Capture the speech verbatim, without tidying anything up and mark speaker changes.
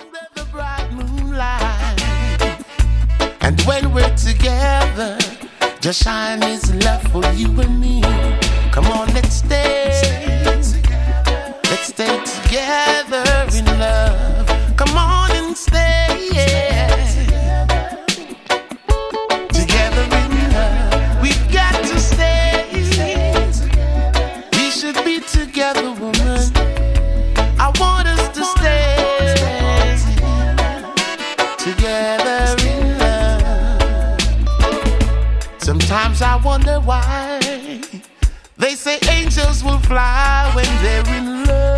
Speaker 1: Under the bright moonlight, and when we're together, just shine His love for you and me. Come on, let's stay. Let's stay together in love. Come on and stay. Together in love. We've got to stay. We should be together, woman. I want us to stay together in love. Sometimes I wonder why they say angels will fly when they're in love.